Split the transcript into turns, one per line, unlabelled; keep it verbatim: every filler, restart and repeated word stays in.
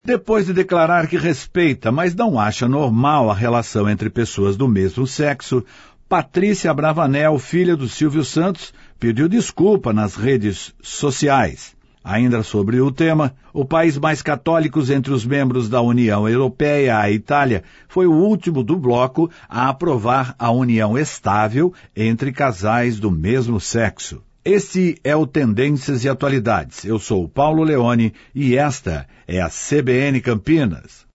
Depois de declarar que respeita, mas não acha normal a relação entre pessoas do mesmo sexo, Patrícia Bravanel, filha do Silvio Santos, pediu desculpa nas redes sociais. Ainda sobre o tema, o país mais católico entre os membros da União Europeia, a Itália, foi o último do bloco a aprovar a união estável entre casais do mesmo sexo. Este é o Tendências e Atualidades. Eu sou o Paulo Leone e esta é a C B N Campinas.